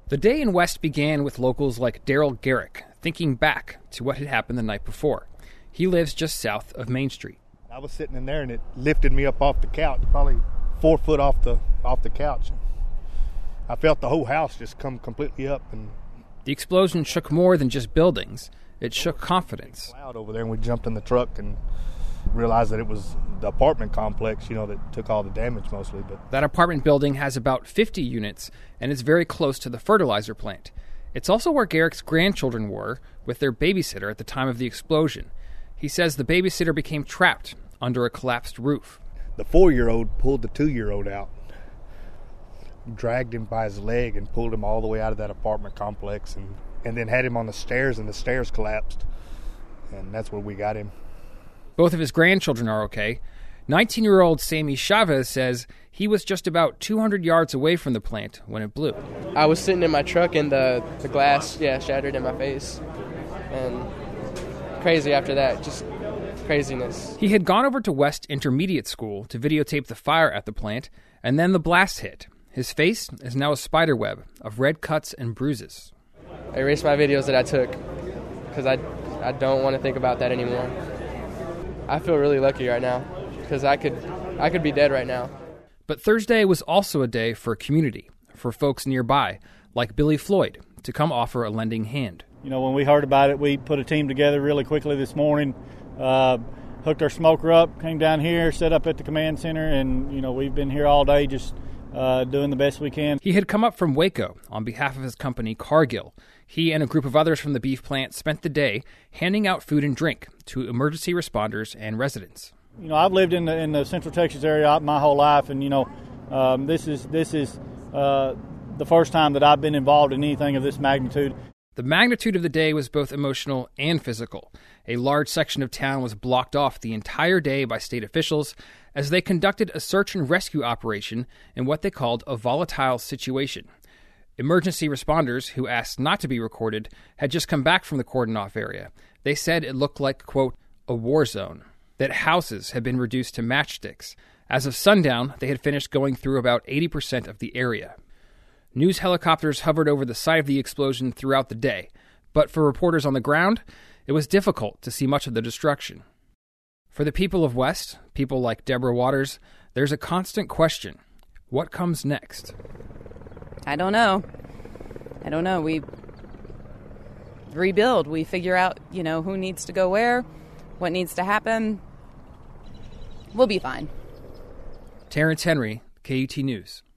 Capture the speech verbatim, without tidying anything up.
The day in West began with locals like Daryl Garrick thinking back to what had happened the night before. He lives just south of Main Street. I was sitting in there and it lifted me up off the couch, probably four foot off the off the couch. I felt the whole house just come completely up. And the explosion shook more than just buildings. It shook confidence. Cloud over there, and we jumped in the truck and realized that it was the apartment complex, you know, that took all the damage mostly. But that apartment building has about fifty units and is very close to the fertilizer plant. It's also where Garrick's grandchildren were with their babysitter at the time of the explosion. He says the babysitter became trapped under a collapsed roof. The four-year-old pulled the two-year-old out, dragged him by his leg and pulled him all the way out of that apartment complex, and, and then had him on the stairs, and the stairs collapsed. And that's where we got him. Both of his grandchildren are okay. nineteen-year-old Sammy Chavez says he was just about two hundred yards away from the plant when it blew. I was sitting in my truck and the, the glass, yeah, shattered in my face. And crazy after that, just craziness. He had gone over to West Intermediate School to videotape the fire at the plant, and then the blast hit. His face is now a spider web of red cuts and bruises. I erased my videos that I took because I, I don't want to think about that anymore. I feel really lucky right now because I could I could be dead right now. But Thursday was also a day for community, for folks nearby, like Billy Floyd, to come offer a lending hand. You know, when we heard about it, we put a team together really quickly this morning, uh, hooked our smoker up, came down here, set up at the command center, and, you know, we've been here all day just uh, doing the best we can. He had come up from Waco on behalf of his company, Cargill. He and a group of others from the beef plant spent the day handing out food and drink to emergency responders and residents. You know, I've lived in the in the Central Texas area my whole life, and, you know, um, this is, this is uh, the first time that I've been involved in anything of this magnitude. The magnitude of the day was both emotional and physical. A large section of town was blocked off the entire day by state officials as they conducted a search and rescue operation in what they called a volatile situation. Emergency responders, who asked not to be recorded, had just come back from the cordon-off area. They said it looked like, quote, a war zone, that houses had been reduced to matchsticks. As of sundown, they had finished going through about eighty percent of the area. News helicopters hovered over the site of the explosion throughout the day, but for reporters on the ground, it was difficult to see much of the destruction. For the people of West, people like Deborah Waters, there's a constant question. What comes next? I don't know. I don't know. We rebuild. We figure out, you know, who needs to go where, what needs to happen. We'll be fine. Terrence Henry, K U T News.